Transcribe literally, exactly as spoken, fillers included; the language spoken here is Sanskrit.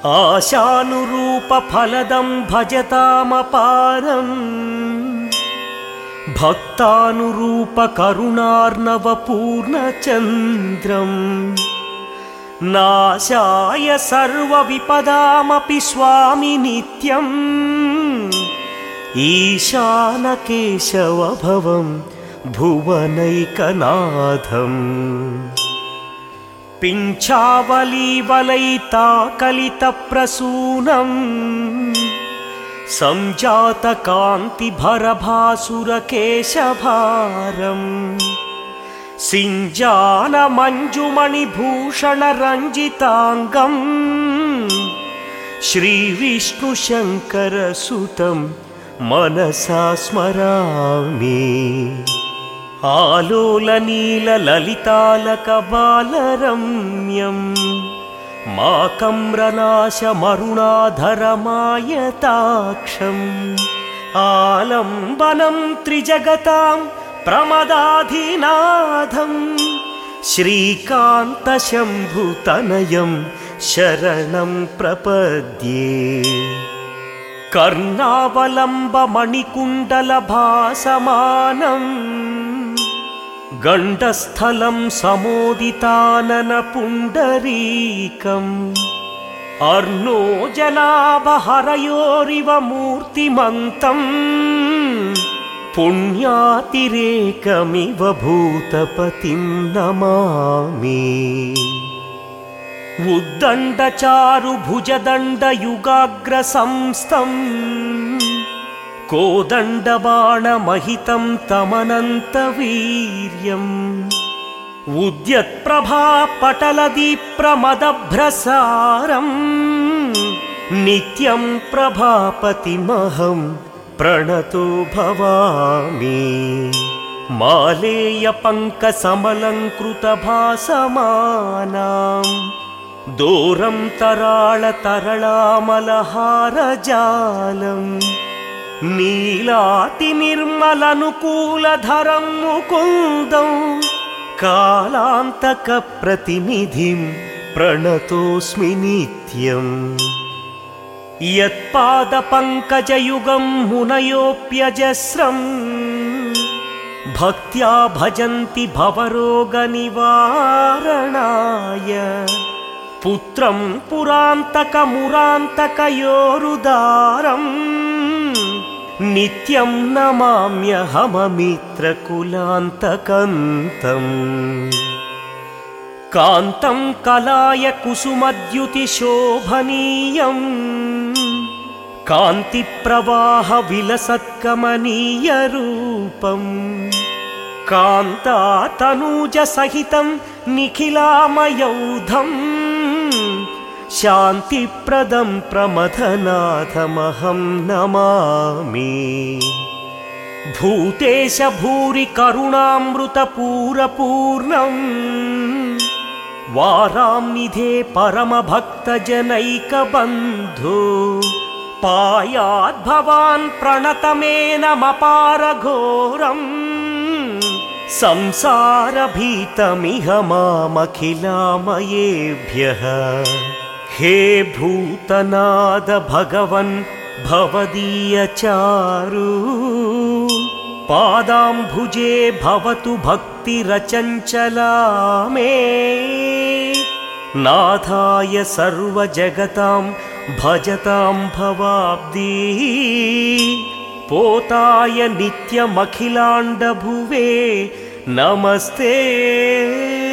आशानुरूपफलदं भजतामपारम् भक्तानुरूपकरुणार्णवपूर्णचन्द्रम् नाशाय सर्वविपदामपि स्वामि नित्यम् ईशानकेशवभवं भुवनैकनाथम् पिञ्चावलीवलयिताकलितप्रसूनम् संजातकान्तिभरभासुरकेशभारम् सिञ्जानमञ्जुमणिभूषणरञ्जिताङ्गम् श्रीविष्णुशङ्करसुतं मनसा स्मरामि। आलोलनीलललितालकबालरम्यम् माकम्रनाशमरुणाधरमायताक्षम् आलम्बनं त्रिजगतां प्रमदाधिनाथम् श्रीकान्तशम्भुतनयं शरणं प्रपद्ये। कर्णावलम्बमणिकुण्डलभासमानम् गण्डस्थलं समोदिताननपुण्डरीकम् अर्णोजनाभहरयोरिव मूर्तिमन्तम् पुण्यातिरेकमिव भूतपतिं नमामि। उद्दण्डचारुभुजदण्डयुगाग्रसंस्थम् कोदण्डबाणमहितं तमनन्तवीर्यम् उद्यत्प्रभापटलदीप्रमदभ्रसारम् नित्यं प्रभापतिमहं प्रणतो भवामि। मालेयपङ्कसमलङ्कृतभासमानां दोरं तराळतरळामलहारजालम् नीलातिनिर्मलनुकूलधरं मुकुन्दं कालान्तकप्रतिनिधिं प्रणतोऽस्मि नित्यम्। यत्पादपङ्कजयुगं मुनयोऽप्यजस्रम् भक्त्या भजन्ति भवरोगनिवारणाय पुत्रं पुरान्तकमुरान्तकयोरुदारम् नित्यं नमाम्यहममित्रकुलान्तकन्तम्। कान्तं कलाय कुसुमद्युतिशोभनीयम् कान्तिप्रवाहविलसत्कमनीयरूपम् कान्तातनूजसहितं निखिलामयौधम् शान्तिप्रदं प्रमथनाथमहं नमामि। भूतेश भूरि करुणामृतपूरपूर्णम् वाराम्निधे परमभक्तजनैकबन्धो पायाद्भवान् प्रणतमेनमपारघोरम् संसारभीतमिह मामखिलामयेभ्यः। हे भूतनाद भगवन् भवदीयचारु पादाम्भुजे भवतु भक्तिरचञ्चला मे। नाथाय सर्वजगतां भजतां भवाब्दी पोताय नित्यमखिलाण्डभुवे नमस्ते।